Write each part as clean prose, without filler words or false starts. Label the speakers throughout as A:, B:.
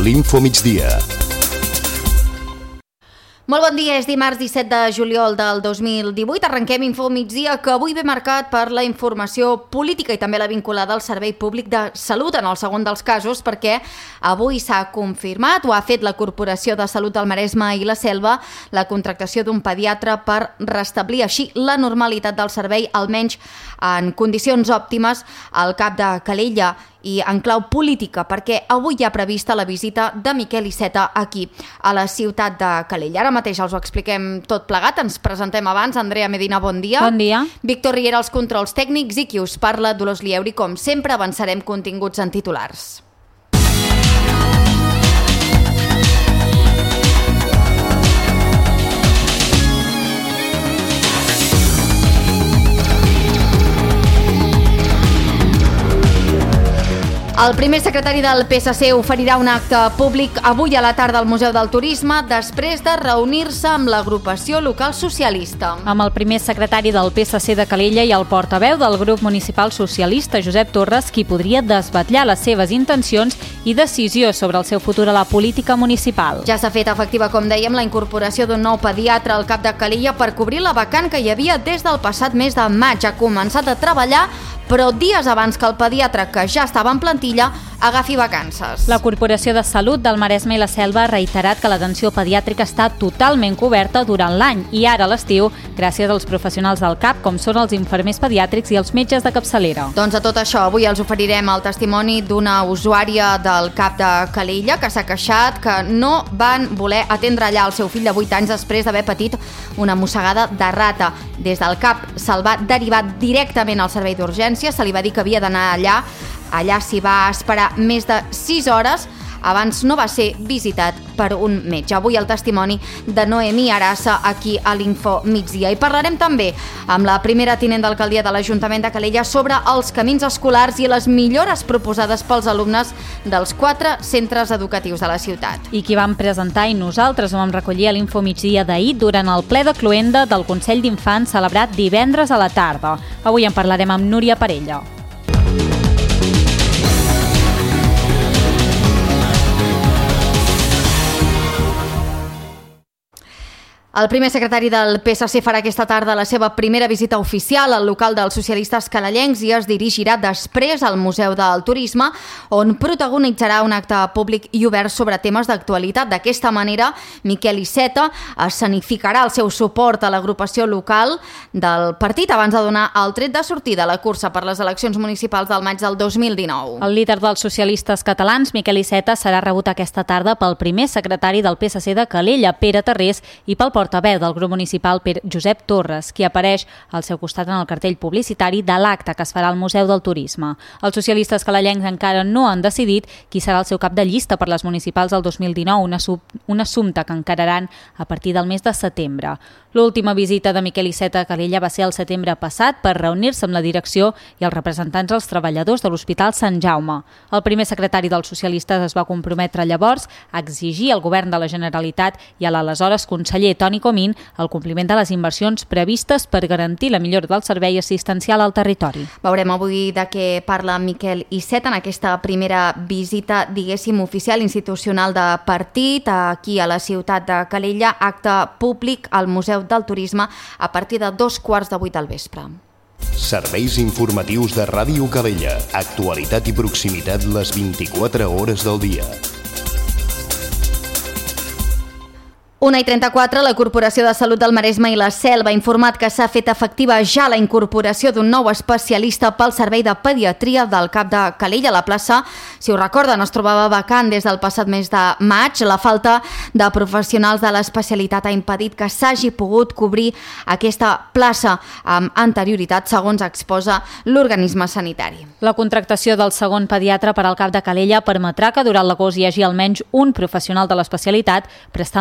A: l'Infomigdia.
B: Molt bon dia, és dimarts 17 de juliol del 2018. Arrenquem Infomigdia, que avui ve marcat per la informació política i també la vinculada al Servei Públic de Salut en el segon dels casos, perquè avui s'ha confirmat, ho ha fet la Corporació de Salut del Maresme i la Selva, la contractació d'un pediatre per restablir així la normalitat del servei, almenys en condicions òptimes, al CAP de Calella, i en clau política, perquè avui hi ha prevista la visita de Miquel Iceta aquí, a la ciutat de Calella. Ara mateix els ho expliquem tot plegat, ens presentem abans. Andrea Medina, bon dia.
C: Bon dia.
B: Víctor Riera, els controls tècnics, i qui us parla, Dolors Lieuri. Com sempre, avançarem continguts en titulars. El primer secretari del PSC oferirà un acte públic avui a la tarda al Museu del Turisme després de reunir-se amb l'agrupació local socialista.
C: Amb el primer secretari del PSC de Calella i el portaveu del grup municipal socialista, Josep Torres, qui podria desvetllar les seves intencions i decisió sobre el seu futur a la política municipal.
B: Ja s'ha fet efectiva, com dèiem, la incorporació d'un nou pediatre al CAP de Calella per cobrir la vacant que hi havia des del passat mes de maig. Ha començat a treballar, però dies abans que el pediatre, que ja estava en plantilla, agafi vacances.
C: La Corporació de Salut del Maresme i la Selva ha reiterat que l'atenció pediàtrica està totalment coberta durant l'any i ara a l'estiu, gràcies als professionals del CAP, com són els infermers pediàtrics i els metges de capçalera.
B: Doncs a tot això, avui els oferirem el testimoni d'una usuària del CAP de Calella que s'ha queixat que no van voler atendre allà el seu fill de 8 anys després d'haver patit una mossegada de rata. Des del CAP se'l va derivar directament al servei d'urgència, se li va dir que havia d'anar allà. Allà s'hi va esperar més de 6 hores, abans no va ser visitat per un metge. Avui el testimoni de Noemí Arassa aquí a l'Info Migdia. I parlarem també amb la primera tinent d'alcaldia de l'Ajuntament de Calella sobre els camins escolars i les millores proposades pels alumnes dels 4 centres educatius de la ciutat.
C: I qui vam presentar i nosaltres ho vam recollir a l'Info Migdia d'ahir durant el ple de cloenda del Consell d'Infants celebrat divendres a la tarda. Avui en parlarem amb Núria Parella.
B: El primer secretari del PSC farà aquesta tarda la seva primera visita oficial al local dels socialistes calellencs i es dirigirà després al Museu del Turisme, on protagonitzarà un acte públic i obert sobre temes d'actualitat. D'aquesta manera, Miquel Iceta escenificarà el seu suport a l'agrupació local del partit abans de donar el tret de sortida a la cursa per les eleccions municipals del maig del 2019.
C: El líder dels socialistes catalans, Miquel Iceta, serà rebut aquesta tarda pel primer secretari del PSC de Calella, Pere Tarrés, i pel portaveu del grup municipal, Josep Torres, qui apareix al seu costat en el cartell publicitari de l'acte que es farà al Museu del Turisme. Els socialistes calellencs encara no han decidit qui serà el seu cap de llista per les municipals del 2019, un assumpte que encararan a partir del mes de setembre. L'última visita de Miquel Iceta a Calella va ser el setembre passat per reunir-se amb la direcció i els representants dels treballadors de l'Hospital Sant Jaume. El primer secretari dels socialistes es va comprometre llavors a exigir al govern de la Generalitat i a l'aleshores conseller Toni Comín el compliment de les inversions previstes per garantir la millora del servei assistencial al territori.
B: Veurem avui de què parla Miquel Iceta en aquesta primera visita, diguéssim, oficial institucional de partit aquí a la ciutat de Calella, acte públic al Museu del Turisme a partir de 7:15 del vespre.
A: Serveis informatius de Ràdio Calella. Actualitat i proximitat les 24 hores del dia.
B: 1:34, la Corporació de Salut del Maresme i la Selva ha informat que s'ha fet efectiva ja la incorporació d'un nou especialista pel servei de pediatria del CAP de Calella. La plaça, si ho recorden, es trobava vacant des del passat mes de maig. La falta de professionals de l'especialitat ha impedit que s'hagi pogut cobrir aquesta plaça amb anterioritat, segons exposa l'organisme sanitari.
C: La contractació del segon pediatre per al CAP de Calella permetrà que durant l'agost hi hagi almenys un professional de l'especialitat prestant l'atenció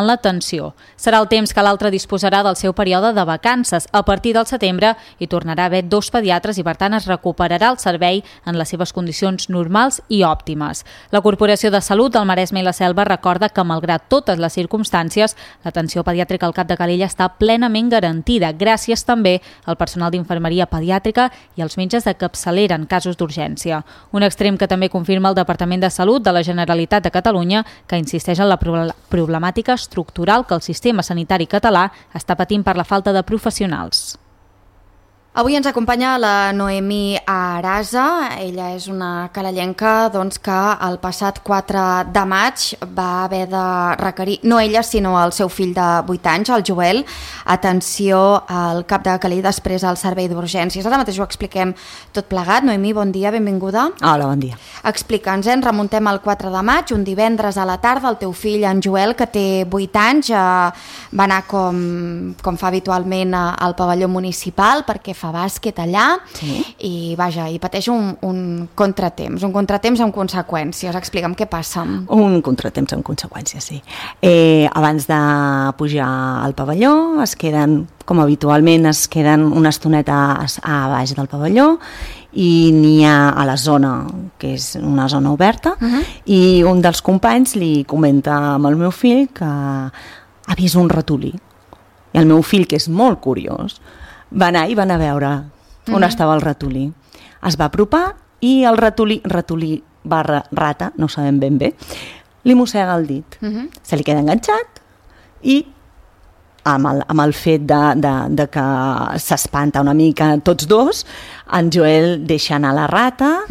C: inversió. Serà el temps que l'altre disposarà del seu període de vacances. A partir del setembre hi tornarà a haver 2 pediatres i, per tant, es recuperarà el servei en les seves condicions normals i òptimes. La Corporació de Salut del Maresme i la Selva recorda que, malgrat totes les circumstàncies, l'atenció pediàtrica al CAP de Calella està plenament garantida, gràcies també al personal d'infermeria pediàtrica i als metges de capçalera en casos d'urgència. Un extrem que també confirma el Departament de Salut de la Generalitat de Catalunya, que insisteix en la problemàtica estructural que el sistema sanitari català està patint per la falta de professionals.
B: Avui ens acompanya la Noemí Arasa. Ella és una calellenca que el passat 4 de maig va haver de requerir, no ella, sinó el seu fill de 8 anys, el Joel, atenció al CAP de Calella després al servei d'urgències. Ara mateix ho expliquem tot plegat. Noemí, bon dia, benvinguda.
D: Hola, bon dia.
B: Explica'ns, ens remuntem al 4 de maig, un divendres a la tarda. El teu fill, en Joel, que té 8 anys, va anar com fa habitualment al pavelló municipal perquè fa bàsquet allà, sí. I pateix un contratemps amb conseqüències. Explica'm què passa.
D: Un contratemps amb conseqüències, sí. Abans de pujar al pavelló, com habitualment, es queden una estoneta a baix del pavelló i n'hi ha a la zona, que és una zona oberta, i un dels companys li comenta amb el meu fill que ha vist un ratolí. I el meu fill, que és molt curiós, va anar a veure on estava el ratolí. Es va apropar i el ratolí barra rata, no sabem ben bé, li mossega el dit. Se li queda enganxat i amb el fet de que s'espanta una mica tots dos, en Joel deixa anar la rata,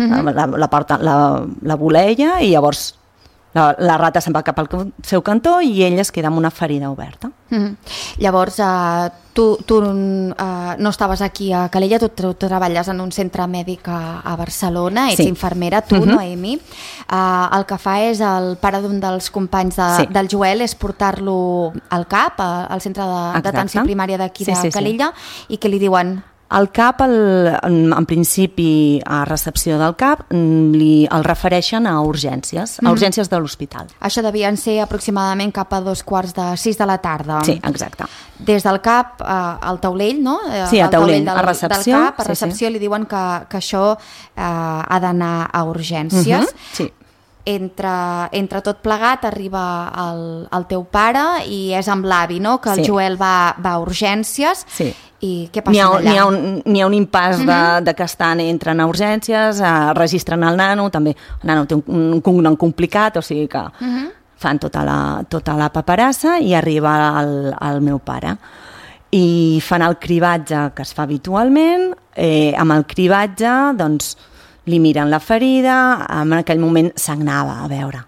D: la voleia, i llavors la rata se'n va cap al seu cantó i ell es queda amb una ferida oberta.
B: Llavors, tu no estaves aquí a Calella, tu treballes en un centre mèdic a Barcelona, ets infermera, tu, Noemi. El que fa és el pare d'un dels companys del Joel és portar-lo al CAP, al centre d'atenció primària d'aquí de Calella, i què li diuen?
D: El CAP, en principi, a recepció del CAP, el refereixen a urgències de l'hospital.
B: Això devien ser aproximadament cap a 5:45 de la tarda.
D: Sí, exacte.
B: Des del CAP al taulell, no?
D: Sí, a taulell, a recepció.
B: Del CAP, a recepció li diuen que això ha d'anar a urgències.
D: Sí.
B: Entre tot plegat arriba el teu pare i és amb l'avi, no? Que el Joel va a urgències. Sí. I què passa allà?
D: N'hi ha un impàs de que entren a urgències, registren el nano, també el nano té un cognom complicat, o sigui que fan tota la paperassa i arriba el meu pare. I fan el cribatge que es fa habitualment, amb el cribatge, doncs, li miren la ferida, en aquell moment sagnava, a veure.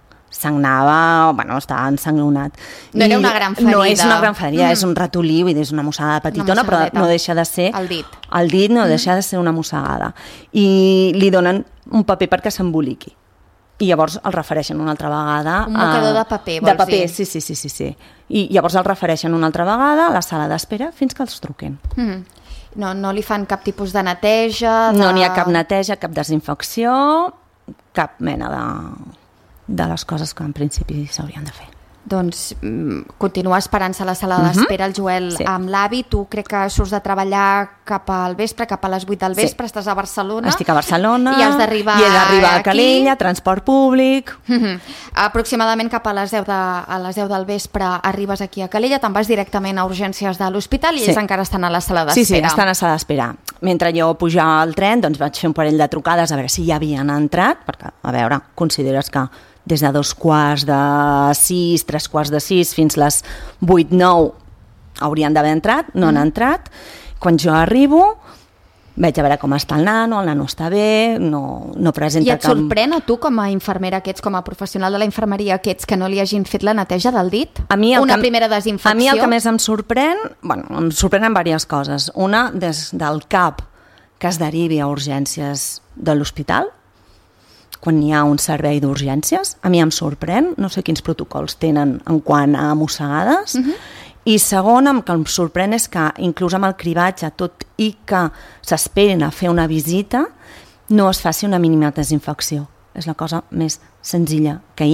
D: Estava ensanglonat.
B: No era una gran ferida.
D: No és una gran ferida, és un ratolí, és una mossegada petitona, però no deixa de ser...
B: El dit.
D: El dit no deixa de ser una mossegada. I li donen un paper perquè s'emboliqui. I llavors el refereixen una altra vegada...
B: Un mocador de paper, vols dir?
D: De paper, sí. I llavors el refereixen una altra vegada a la sala d'espera fins que els truquen.
B: No li fan cap tipus de neteja?
D: No n'hi ha cap neteja, cap desinfecció, cap mena de les coses que en principi s'haurien de fer.
B: Doncs continua esperant-se a la sala d'espera el Joel amb l'avi. Tu crec que surts de treballar cap al vespre, cap a les 8 del vespre, estàs a Barcelona.
D: Estic a Barcelona
B: i has d'arribar
D: a Calella, transport públic.
B: Aproximadament cap a les 10 del vespre arribes aquí a Calella, te'n vas directament a urgències de l'hospital i ells encara estan a la sala d'espera.
D: Sí, estan a la sala d'espera. Mentre jo pujava al tren, doncs vaig fer un parell de trucades a veure si ja havien entrat, perquè, a veure, consideres que des de 5:45, 3:45 fins les 8-9 haurien d'haver entrat, no han entrat. Quan jo arribo veig a veure com està el nano està bé, no presenta cap...
B: I et sorprèn a tu com a infermera que ets, com a professional de la infermeria que ets, que no li hagin fet la neteja del dit? Una primera desinfecció?
D: A mi el que més em sorprèn, em sorprenen diverses coses. Una, des del CAP que es derivi a urgències de l'hospital, quan hi ha un servei d'urgències, a mi em sorprèn, no sé quins protocols tenen en quant a mossegades, i segon, el que em sorprèn és que inclús amb el cribatge, tot i que s'esperen a fer una visita, no es faci una mínima desinfecció. És la cosa més senzilla que hi ha.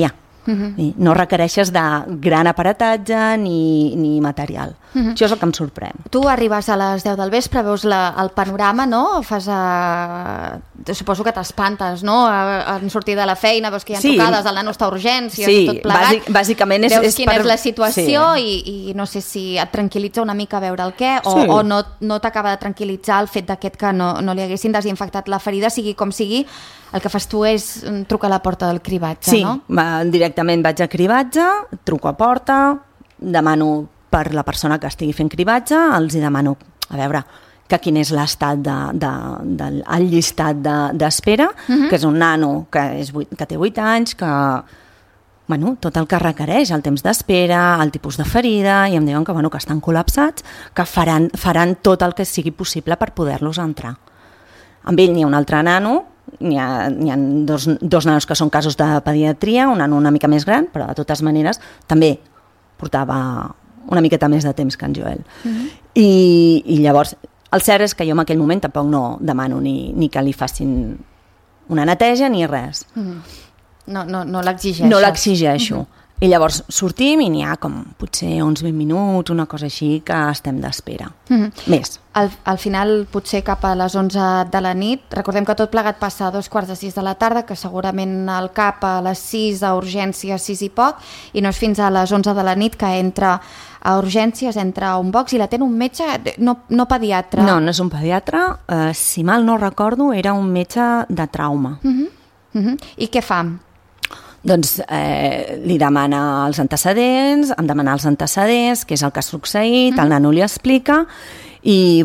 D: No requereixes de gran aparatatge ni material. Això és el que em sorprèn.
B: Tu arribes a les 10 del vespre, veus el panorama, no? Suposo que t'espantes, no? En sortir de la feina, veus que hi ha trucades, el nano està a urgències, tot plegat.
D: Bàsicament
B: veus quina és la situació i no sé si et tranquil·litza una mica veure el què o no t'acaba de tranquil·litzar el fet d'aquest que no li haguessin desinfectat la ferida, sigui com sigui, el que fas tu és trucar a la porta del cribatge, no? Sí,
D: directament vaig a cribatge, truco a porta, demano per la persona que estigui fent cribatge, els hi demano, a veure, que quin és l'estat del llistat d'espera, que és un nano que té 8 anys, que tot el que requereix, el temps d'espera, el tipus de ferida, i em diuen que estan col·lapsats, que faran tot el que sigui possible per poder-los entrar. Amb ell n'hi ha un altre nano, n'hi ha dos nanos que són casos de pediatria, un nano una mica més gran, però de totes maneres també portava una miqueta més de temps que en Joel. I llavors, el cert és que jo en aquell moment tampoc no demano ni que li facin una neteja ni res.
B: No l'exigeixes.
D: No l'exigeixo. I llavors sortim i n'hi ha com potser uns 20 minuts, una cosa així, que estem d'espera. Més.
B: Al final, potser cap a les 11 de la nit, recordem que tot plegat passa a 5:45 de la tarda, que segurament el CAP a les 6, a urgències 6 i poc, i no és fins a les 11 de la nit que entra a urgències, entra a un box i l'atén un metge, no pediatre.
D: No és un pediatre, si mal no recordo, era un metge de trauma.
B: I què fa?
D: Doncs li demana els antecedents, em demana els antecedents, què és el que ha succeït, el nano li explica i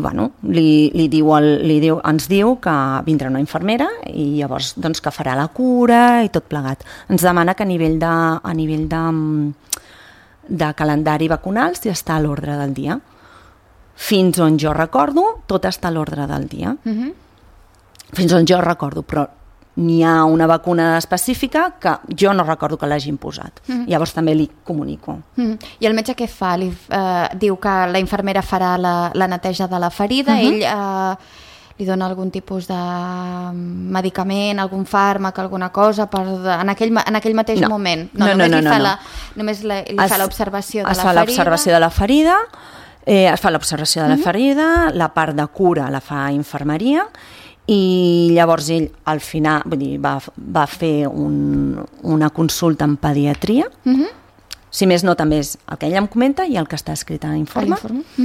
D: ens diu que vindrà una infermera i llavors que farà la cura i tot plegat. Ens demana que a nivell de calendari vacunals ja està a l'ordre del dia. Fins on jo recordo, tot està a l'ordre del dia. Fins on jo recordo, però n'hi ha una vacuna específica que jo no recordo que l'hagin posat. Llavors també li comunico.
B: I el metge què fa? Diu que la infermera farà la neteja de la ferida, ell li dona algun tipus de medicament, algun fàrmac, alguna cosa en aquell mateix moment? Només li fa l'observació de la ferida?
D: Es fa l'observació de la ferida, es fa l'observació de la ferida, la part de cura la fa infermeria, i llavors ell al final va fer una consulta en pediatria, si més no també és el que ell em comenta i el que està escrit a l'informe,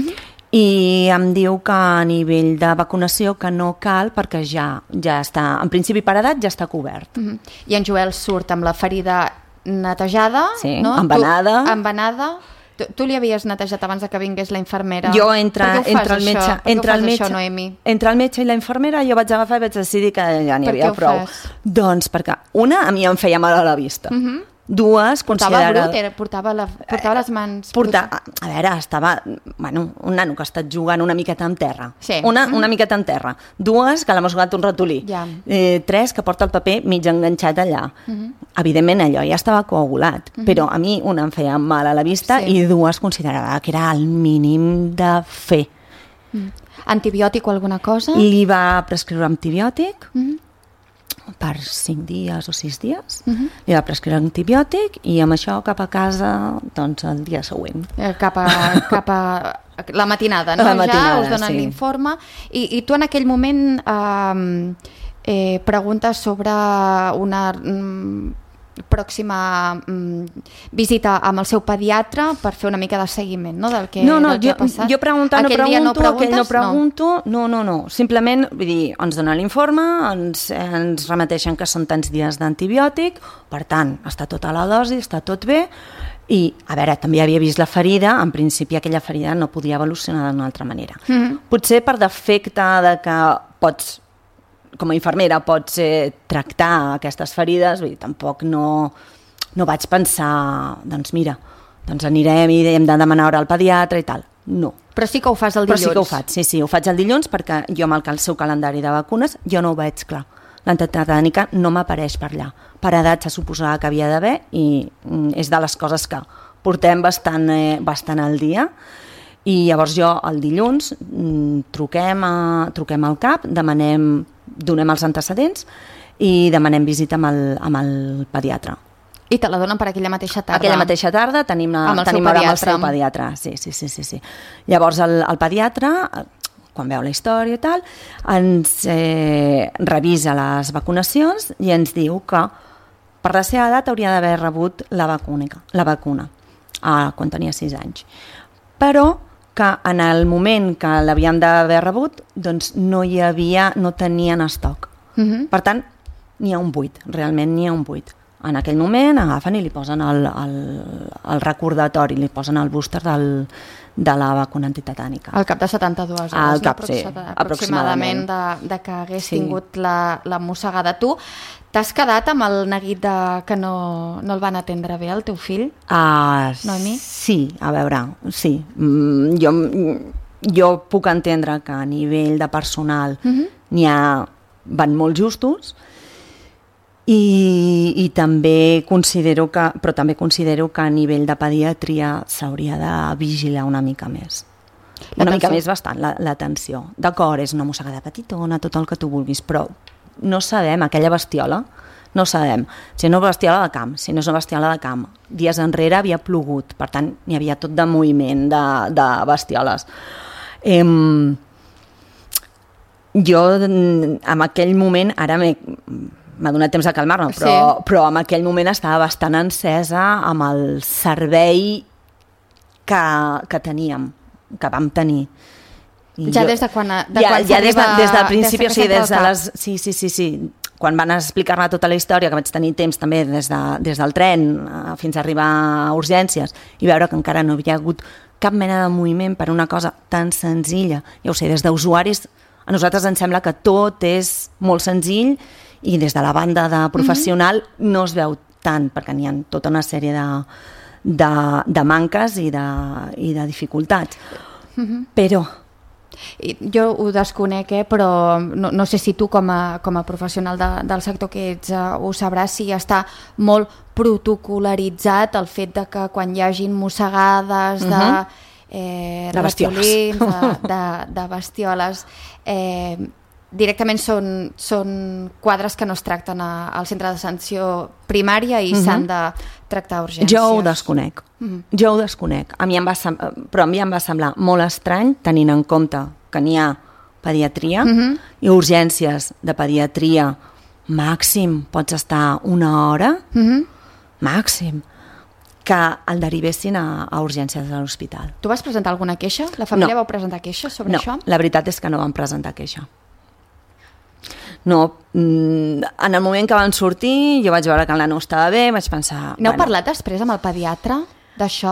D: i em diu que a nivell de vacunació que no cal perquè ja està, en principi per edat ja està cobert.
B: I en Joel surt amb la ferida netejada, embenada. Tu li havies netejat abans que vingués la infermera?
D: Jo entre el metge i la infermera jo vaig agafar i vaig decidir que ja n'hi havia prou. Doncs perquè una, a mi em feia mal a la vista. Dues,
B: portava les mans...
D: A veure, estava... un nano que ha estat jugant una miqueta en terra. Una miqueta en terra. Dues, que l'ha jugat un ratolí. Tres, que porta el paper mig enganxat allà. Evidentment, allò ja estava coagulat, però a mi una em feia mal a la vista i dues considerava que era el mínim de fer.
B: Antibiòtic o alguna cosa?
D: Li va prescriure antibiòtic per 5 dies o 6 dies. Li va prescriure antibiòtic i amb això cap a casa el dia següent.
B: Cap a la matinada, no? Ja us donen l'informe. I tu en aquell moment preguntes sobre una pròxima visita amb el seu pediatre per fer una mica de seguiment, no? Del que ha passat.
D: Jo aquell no pregunto, no. Simplement, vull dir, ens donen l'informe, ens remeteixen que són tants dies d'antibiòtic, per tant, està tota la dosi, està tot bé, i, a veure, també havia vist la ferida, en principi aquella ferida no podia evolucionar d'una altra manera. Potser per defecte de que com a infermera pots tractar aquestes ferides, vull dir, tampoc no vaig pensar, anirem i hem de demanar hora al pediatre i tal. No.
B: Però sí que ho fas el dilluns.
D: Però sí que ho faig, sí, ho faig el dilluns perquè jo amb el seu calendari de vacunes jo no ho veig clar. L'antitetànica no m'apareix per allà. Per edat se suposava que havia d'haver i és de les coses que portem bastant al dia. I llavors jo el dilluns truquem al CAP, donem els antecedents i demanem visita amb el pediatre.
B: I te la donen per aquella mateixa tarda?
D: Aquella mateixa tarda tenim hora amb el seu pediatre. Sí. Llavors el pediatre, quan veu la història i tal, ens revisa les vacunacions i ens diu que per la seva edat hauria d'haver rebut la vacuna quan tenia 6 anys. Però que en el moment que l'havien d'haver rebut doncs no tenien estoc. Per tant, n'hi ha un buit, realment n'hi ha un buit. En aquell moment agafen i li posen el recordatori, li posen el booster de la vacuna antitetànica.
B: Al cap de 72 hores,
D: al cap, sí,
B: aproximadament de que hagués tingut la mossegada. Tu t'has quedat amb el neguit que no el van atendre bé, el teu fill? Noemi?
D: Sí, a veure, sí. Jo puc entendre que a nivell de personal van molt justos, i també considero que a nivell de pediatria s'hauria de vigilar una mica més. Una mica més bastant, l'atenció. D'acord, és una mossegada petitona, tot el que tu vulguis, però no sabem, aquella bestiola, no sabem. Si no és una bestiola de camp, si no és una bestiola de camp. Dies enrere havia plogut, per tant, hi havia tot de moviment de bestioles. Jo, en aquell moment, ara m'ha donat temps de calmar-me, però en aquell moment estava bastant encesa amb el servei que teníem, que vam tenir.
B: Ja des de quan
D: des del principi, o sigui, sí. Quan van explicar-me tota la història, que vaig tenir temps també des del tren fins a arribar a urgències i veure que encara no havia hagut cap mena de moviment per una cosa tan senzilla. Ja ho sé, des d'usuaris, a nosaltres ens sembla que tot és molt senzill i des de la banda de professional no es veu tant, perquè n'hi ha tota una sèrie de manques i de dificultats. Però
B: jo ho desconec, però no sé si tu com a professional del sector que ets ho sabràs, si està molt protocolaritzat el fet de que quan hi hagin mossegades de ratolins, de bestioles, directament són quadres que no es tracten al centre d'atenció primària i s'han de tractar a urgències.
D: Jo ho desconec. A mi em va semblar molt estrany, tenint en compte que n'hi ha pediatria i urgències de pediatria màxim pots estar 1 hora, màxim, que el derivessin a urgències de l'hospital.
B: Tu vas presentar alguna queixa? La família vau presentar queixa sobre això?
D: No, la veritat és que no vam presentar queixa. No, en el moment que van sortir jo vaig veure que el nano estava bé, vaig pensar...
B: N'heu parlat després amb el pediatre d'això?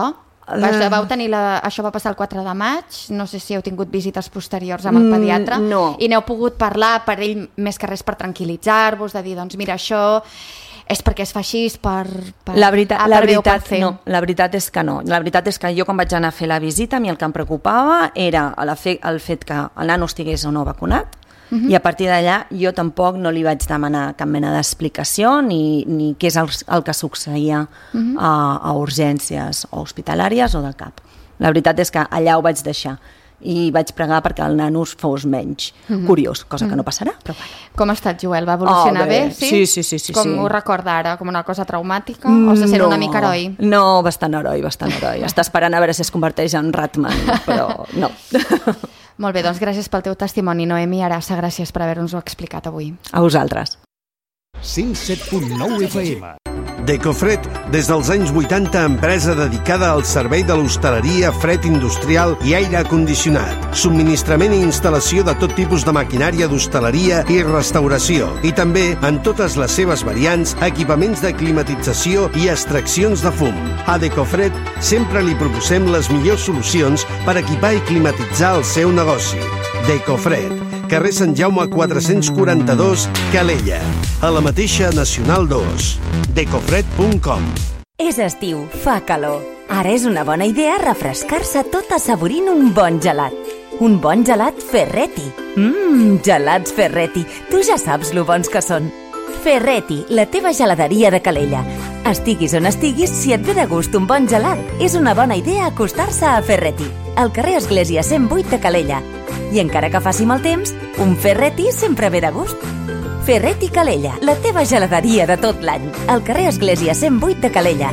B: Això va passar el 4 de maig, no sé si heu tingut visites posteriors amb el pediatre, i n'heu pogut parlar per ell més que res per tranquil·litzar-vos, de dir, doncs mira, això és perquè es fa així,
D: La veritat és que no. La veritat és que jo quan vaig anar a fer la visita, a mi el que em preocupava era el fet que el nano estigués o no vacunat, i a partir d'allà jo tampoc no li vaig demanar cap mena d'explicació ni què és el que succeïa a urgències o hospitalàries o de cap. La veritat és que allà ho vaig deixar i vaig pregar perquè el nano fos menys curiós, cosa que no passarà, però bueno.
B: Com ha estat, Joel? Va evolucionar bé?
D: Sí.
B: Com ho recorda ara? Com una cosa traumàtica? O se sent una mica heroi?
D: No, bastant heroi. Està esperant a veure si es converteix en Ratman, però no.
B: Molt bé, doncs gràcies pel teu testimoni, Noemi Arassa, gràcies per haver-nos-ho explicat avui.
D: A vosaltres.
A: 107.9 FM.
E: Decofred, des dels anys 80, empresa dedicada al servei de l'hostaleria, fred industrial i aire condicionat. Subministrament i instal·lació de tot tipus de maquinària d'hostaleria i restauració. I també, en totes les seves variants, equipaments de climatització i extraccions de fum. A Decofred sempre li proposem les millors solucions per equipar i climatitzar el seu negoci. Decofred, carrer Sant Jaume 442, Calella. A la mateixa Nacional 2. Decofred.com.
F: És estiu, fa calor. Ara és una bona idea refrescar-se tot assaborint un bon gelat. Un bon gelat Ferretti. Gelats Ferretti. Tu ja saps lo bons que són. Ferretti, la teva geladeria de Calella. Estiguis on estiguis, si et ve de gust un bon gelat, és una bona idea acostar-se a Ferretti, al carrer Església 108 de Calella. I encara que faci mal temps, un Ferretti sempre ve de gust. Ferretti Calella, la teva geladeria de tot l'any. Al carrer Església 108 de Calella.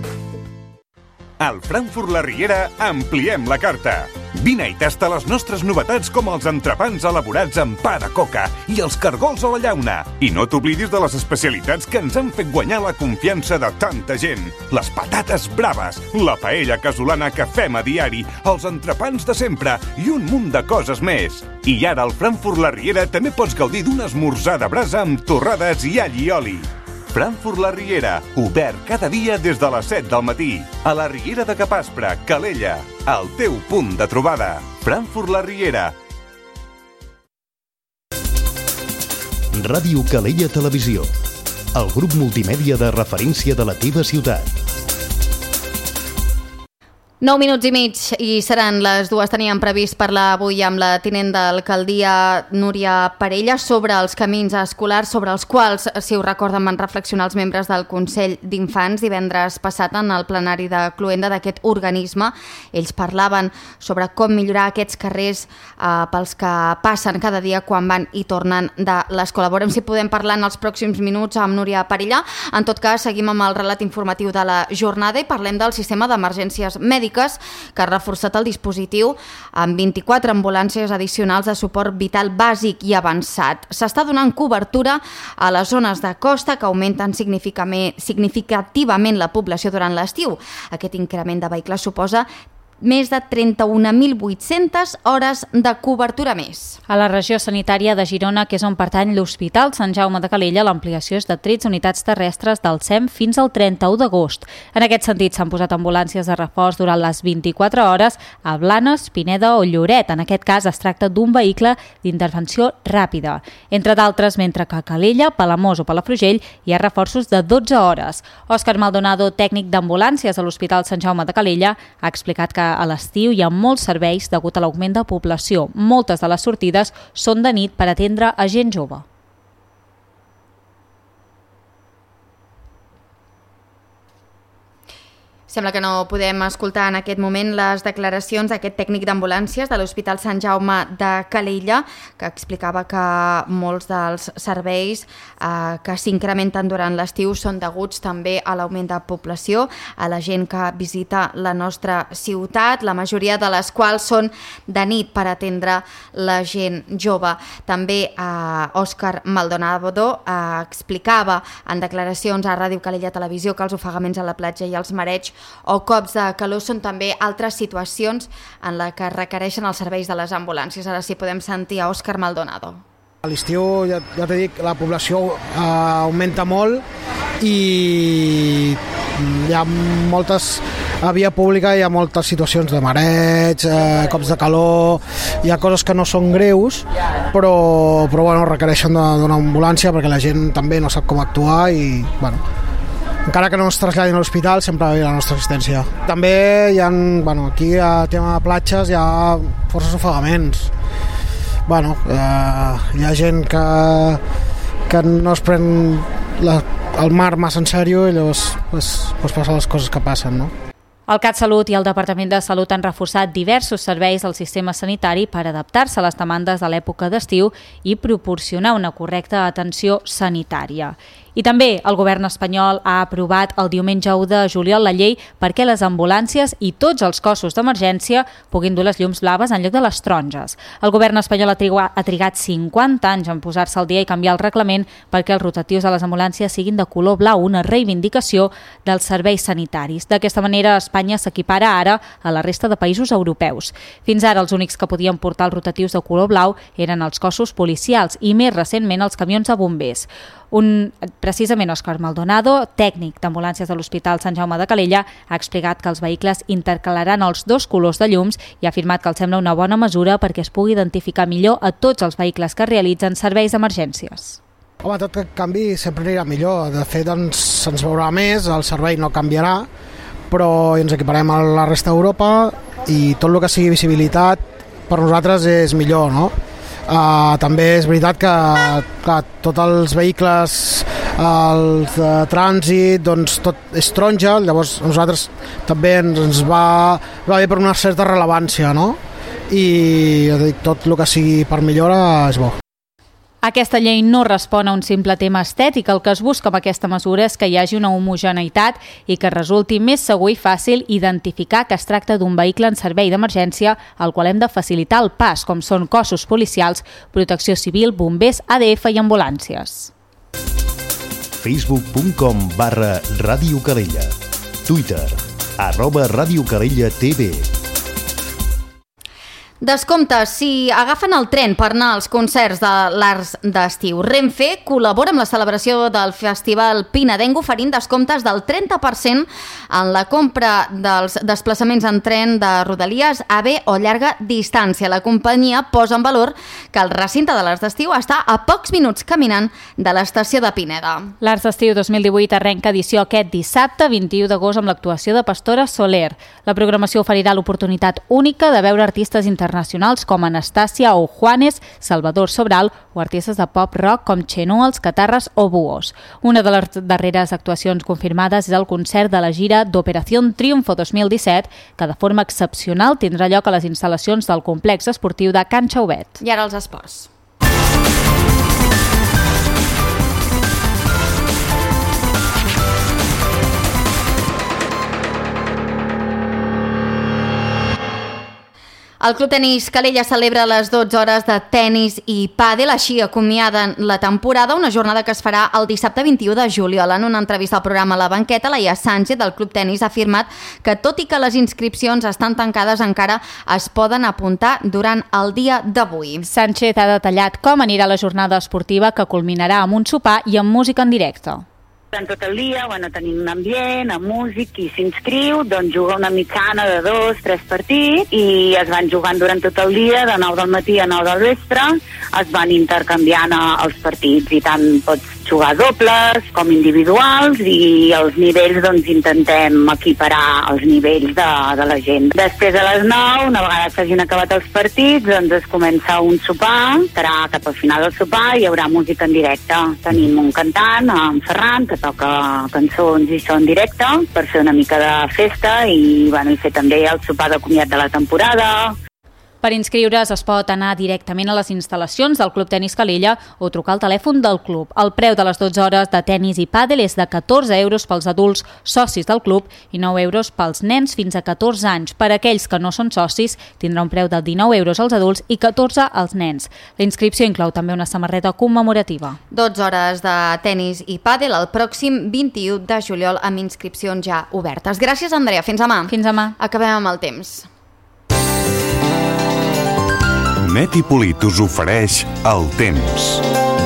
G: Al Frankfurt La Riera ampliem la carta. Vine i tasta les nostres novetats com els entrepans elaborats amb pa de coca i els cargols a la llauna. I no t'oblidis de les especialitats que ens han fet guanyar la confiança de tanta gent. Les patates braves, la paella casolana que fem a diari, els entrepans de sempre i un munt de coses més. I ara al Frankfurt La Riera també pots gaudir d'un esmorzar de brasa amb torrades i all i oli. Frankfurt La Riera, obert cada dia des de les 7 del matí. A la Riera de Capaspre, Calella, el teu punt de trobada. Frankfurt La Riera.
A: Ràdio Calella Televisió, el grup multimèdia de referència de la teva ciutat.
B: 9 minuts i mig i seran les 2. Teníem previst parlar avui amb la tinent d'alcaldia Núria Parella sobre els camins escolars, sobre els quals, si ho recorden, van reflexionar els membres del Consell d'Infants divendres passat en el plenari de Cluenda d'aquest organisme. Ells parlaven sobre com millorar aquests carrers pels que passen cada dia quan van i tornen de l'escola. Veurem si podem parlar en els pròxims minuts amb Núria Parella. En tot cas, seguim amb el relat informatiu de la jornada i parlem del sistema d'emergències mèdiques que ha reforçat el dispositiu amb 24 ambulàncies addicionals de suport vital bàsic i avançat. S'està donant cobertura a les zones de costa que augmenten significativament la població durant l'estiu. Aquest increment de vehicles suposa més de 31.800 hores de cobertura més.
C: A la regió sanitària de Girona, que és on pertany l'Hospital Sant Jaume de Calella, l'ampliació és de 13 unitats terrestres del SEM fins al 31 d'agost. En aquest sentit, s'han posat ambulàncies de reforç durant les 24 hores a Blanes, Pineda o Lloret. En aquest cas, es tracta d'un vehicle d'intervenció ràpida. Entre d'altres, mentre que a Calella, Palamós o Palafrugell hi ha reforços de 12 hores. Òscar Maldonado, tècnic d'ambulàncies a l'Hospital Sant Jaume de Calella, ha explicat que a l'estiu hi ha molts serveis degut a l'augment de població. Moltes de les sortides són de nit per atendre a gent jove.
B: Sembla que no podem escoltar en aquest moment les declaracions d'aquest tècnic d'ambulàncies de l'Hospital Sant Jaume de Calella, que explicava que molts dels serveis que s'incrementen durant l'estiu són deguts també a l'augment de població, a la gent que visita la nostra ciutat, la majoria de les quals són de nit per atendre la gent jove. També Òscar Maldonado explicava en declaracions a Ràdio Calella Televisió que els ofegaments a la platja i els mareigs o cops de calor són també altres situacions en les que requereixen els serveis de les ambulàncies. Ara sí podem sentir a Òscar Maldonado.
H: A l'estiu, ja t'he dit, la població augmenta molt i hi ha moltes... A via pública hi ha moltes situacions de mareig, cops de calor, hi ha coses que no són greus, però bueno, requereixen d'una ambulància perquè la gent també no sap com actuar i, bueno, encara que no es traslladin a l'hospital, sempre hi ha la nostra assistència. També hi ha, bueno, aquí a tema de platges hi ha forces ofegaments. Bueno, hi ha gent que no es pren el mar massa en sèrio i llavors passen les coses que passen, no?
C: El CatSalut i el Departament de Salut han reforçat diversos serveis al sistema sanitari per adaptar-se a les demandes de l'època d'estiu i proporcionar una correcta atenció sanitària. I també el govern espanyol ha aprovat el diumenge 1 de juliol la llei perquè les ambulàncies i tots els cossos d'emergència puguin dur les llums blaves en lloc de les taronges. El govern espanyol ha trigat 50 anys en posar-se al dia i canviar el reglament perquè els rotatius de les ambulàncies siguin de color blau, una reivindicació dels serveis sanitaris. D'aquesta manera, Espanya s'equipara ara a la resta de països europeus. Fins ara, els únics que podien portar els rotatius de color blau eren els cossos policials i, més recentment, els camions de bombers. Precisament Òscar Maldonado, tècnic d'ambulàncies de l'Hospital Sant Jaume de Calella, ha explicat que els vehicles intercalaran els dos colors de llums i ha afirmat que els sembla una bona mesura perquè es pugui identificar millor a tots els vehicles que realitzen serveis d'emergències.
H: Home, tot canvi sempre anirà millor. De fet, se'ns veurà més, el servei no canviarà, però ens equiparem a la resta d'Europa i tot el que sigui visibilitat per nosaltres és millor, no? També és veritat que tots els vehicles, els de trànsit, doncs tot és taronja, llavors a nosaltres també ens va bé per una certa rellevància, no? I tot el que sigui per millora és bo.
C: Aquesta llei no respon a un simple tema estètic. El que es busca amb aquesta mesura és que hi hagi una homogeneïtat i que resulti més segur i fàcil identificar que es tracta d'un vehicle en servei d'emergència al qual hem de facilitar el pas, com són cossos policials, protecció civil, bombers, ADF i ambulàncies.
A: facebook.com/Ràdio Calella. Twitter, @Ràdio Calella TV.
B: Descomptes si agafen el tren per anar als concerts de l'Arts d'Estiu. Renfe col·labora amb la celebració del Festival Pinedenc oferint descomptes del 30% en la compra dels desplaçaments en tren de Rodalies, AVE o llarga distància. La companyia posa en valor que el recinte de l'Arts d'Estiu està a pocs minuts caminant de l'estació de Pineda.
C: L'Arts d'Estiu 2018 arrenca edició aquest dissabte 21 d'agost amb l'actuació de Pastora Soler. La programació oferirà l'oportunitat única de veure artistes internacionals com Anastàcia o Juanes, Salvador Sobral o artistes de pop rock com Chenoals, Catarres o Búhos. Una de les darreres actuacions confirmades és el concert de la gira d'Operación Triunfo 2017, que de forma excepcional tindrà lloc a les instal·lacions del complex esportiu de Can Chauvet.
B: I ara els esports. El Club Tenis Calella celebra les 12 hores de tenis i pàdel, així acomiaden la temporada, una jornada que es farà el dissabte 21 de juliol. En una entrevista al programa La Banqueta, Laia Sánchez del Club Tenis ha afirmat que tot i que les inscripcions estan tancades encara es poden apuntar durant el dia d'avui.
C: Sánchez ha detallat com anirà la jornada esportiva que culminarà amb un sopar i amb música en directe.
I: Durant tot el dia, tenim un ambient, amb músic, qui s'inscriu, doncs juga una mitjana de 2-3 partits i es van jugant durant tot el dia, de 9 del matí a 9 del vespre, es van intercanviant els partits i tant pots jugar dobles com individuals i els nivells doncs intentem equiparar els nivells de la gent. Després a les 9, una vegada s'hagin acabat els partits, doncs es comença un sopar, serà cap al final del sopar i hi haurà música en directe. Tenim un cantant, en Ferran, que toca cançons i això en directe per fer una mica de festa i fer també el sopar de comiat de la temporada.
C: Per inscriure's es pot anar directament a les instal·lacions del Club Tenis Calella o trucar al telèfon del club. El preu de les 12 hores de tenis i pàdel és de 14 euros pels adults socis del club i 9 euros pels nens fins a 14 anys. Per a aquells que no són socis, tindrà un preu de 19 euros als adults i 14 als nens. La inscripció inclou també una samarreta commemorativa.
B: 12 hores de tenis i pàdel el pròxim 21 de juliol amb inscripcions ja obertes. Gràcies, Andrea. Fins demà.
C: Fins demà.
B: Acabem amb el temps.
G: Net i Polit us ofereix el temps.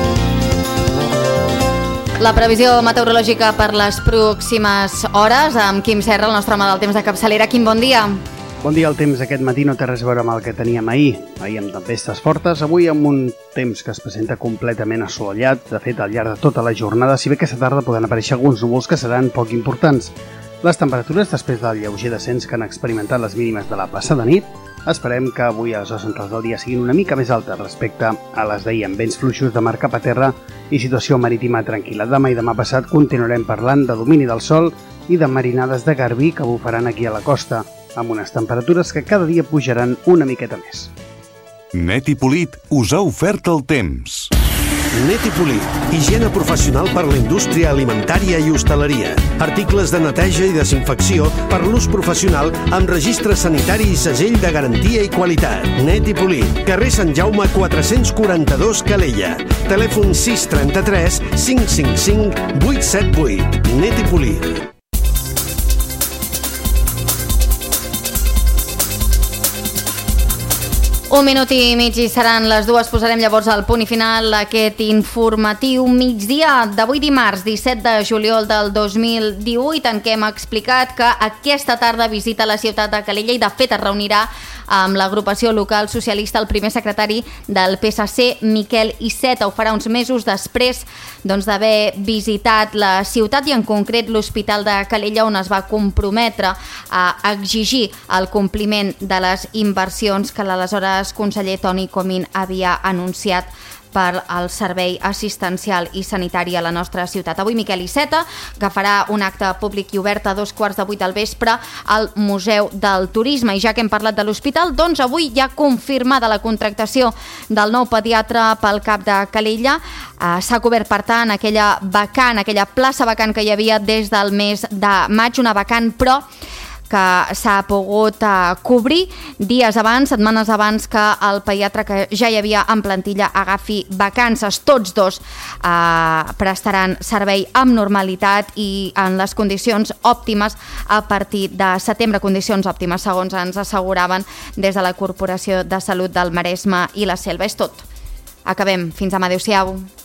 B: La previsió meteorològica per les pròximes hores amb Quim Serra, el nostre home del temps de capçalera. Quim, bon dia.
J: Bon dia. El temps aquest matí no té res a veure amb el que teníem ahir. Ahir amb tempestes fortes, avui amb un temps que es presenta completament assolellat. De fet, al llarg de tota la jornada, si bé aquesta tarda poden aparèixer alguns núvols que seran poc importants. Les temperatures, després del lleuger descens que han experimentat les mínimes de la passada nit, esperem que avui a les hores centrals del dia siguin una mica més altes respecte a les d'ahir, amb vents fluixos de mar cap a terra i situació marítima tranquil·la. Demà i demà passat continuarem parlant de domini del sol i de marinades de garbí que bufaran aquí a la costa, amb unes temperatures que cada dia pujaran una miqueta més.
G: Net i Polit us ha ofert el temps.
E: Net i Polit, higiene professional per la indústria alimentària i hostaleria. Articles de neteja i desinfecció per l'ús professional amb registre sanitari i segell de garantia i qualitat. Net i Polit, carrer Sant Jaume 442 Calella. Telèfon 633 555 878. Net i Polit.
B: Un minut i mig i seran les dues. Posarem llavors el punt i final a aquest informatiu migdia d'avui dimarts 17 de juliol del 2018 en què hem explicat que aquesta tarda visita la ciutat de Calella i de fet es reunirà amb l'agrupació local socialista el primer secretari del PSC, Miquel Iceta. Ho farà uns mesos després d'haver visitat la ciutat i en concret l'Hospital de Calella, on es va comprometre a exigir el compliment de les inversions que l'aleshores conseller Toni Comín havia anunciat per al servei assistencial i sanitari a la nostra ciutat. Avui Miquel Iceta agafarà un acte públic i obert a 7:15 del vespre al Museu del Turisme. I ja que hem parlat de l'hospital, doncs avui ja confirmada la contractació del nou pediatre pel CAP de Calella. S'ha cobert, per tant, aquella plaça vacant que hi havia des del mes de maig, una vacant però que s'ha pogut cobrir dies abans, setmanes abans que el pediatre que ja hi havia en plantilla agafi vacances. Tots dos prestaran servei amb normalitat i en les condicions òptimes a partir de setembre, condicions òptimes segons ens asseguraven des de la Corporació de Salut del Maresme i la Selva. És tot. Acabem. Fins demà. Adéu-siau.